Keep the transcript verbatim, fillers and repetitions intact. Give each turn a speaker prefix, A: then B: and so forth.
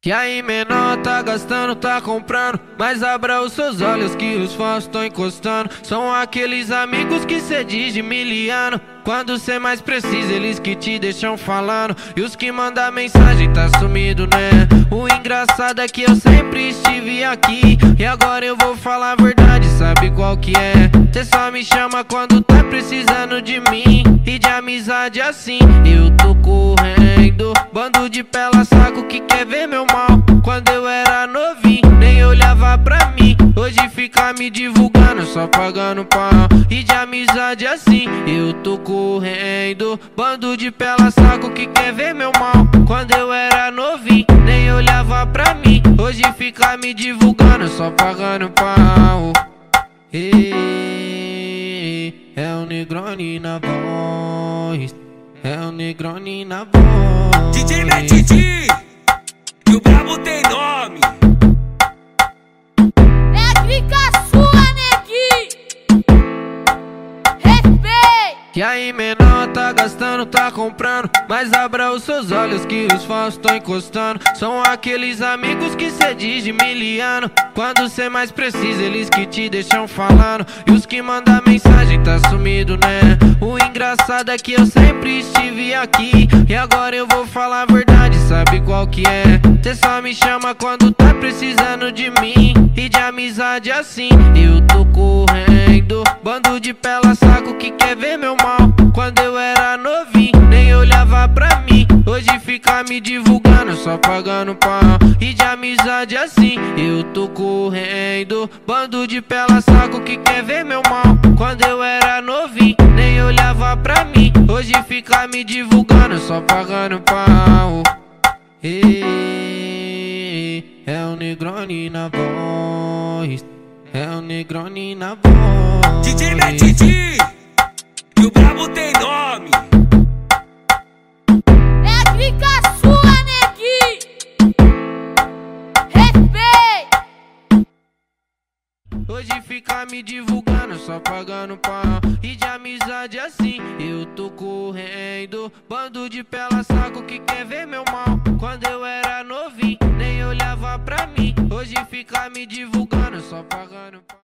A: E aí menor, tá gastando, tá comprando, mas abra os seus olhos que os falsos tão encostando. São aqueles amigos que cê diz de miliano, quando cê mais precisa eles que te deixam falando. E os que mandam mensagem tá sumido, né? O engraçado é que eu sempre estive aqui, e agora eu vou falar a verdade, sabe qual que é? Cê só me chama quando tá precisando de mim, e de amizade assim eu tô correndo. Bando de pela saco que quer ver meu mal. Quando eu era novinho, nem olhava pra mim. Hoje fica me divulgando, só pagando pau. E de amizade assim, eu tô correndo. Bando de pela saco que quer ver meu mal. Quando eu era novinho, nem olhava pra mim. Hoje fica me divulgando, só pagando pau. Ei, é o Negroni na voz. É o Negroni na voz.
B: D J Metidi, que o brabo tem nome.
C: É a clica sua, neguinho. Respeito.
A: E aí menor, tá gastando, tá comprando, mas abra os seus olhos que os falsos tão encostando. São aqueles amigos que cê diz de miliano, quando cê mais precisa eles que te deixam falando. E os que mandam mensagem tá sumido, né? O engraçado é que eu sempre estive aqui, e agora eu vou falar a verdade, sabe qual que é? Cê só me chama quando tá precisando de mim, e de amizade assim eu tô correndo. Bando de pela saco que quer ver meu mal. Quando eu era novinho, nem olhava pra mim. Hoje fica me divulgando, só pagando pau. E de amizade assim eu tô correndo. Bando de pela saco que quer ver meu mal. Quando eu era novinho, nem olhava pra mim. Hoje fica me divulgando, só pagando pau. Ei, é o Negroni na voz. É o Negroni na voz.
B: D J Metidi, que o brabo tem nome.
C: É a clica sua, neguinho. Respeito.
A: Hoje fica me divulgando, só pagando pau. E de amizade assim eu tô correndo. Bando de pela saco que quer ver meu mal. Quando eu era novinho, nem olhava pra mim. Hoje fica me divulgando, só pagando pau.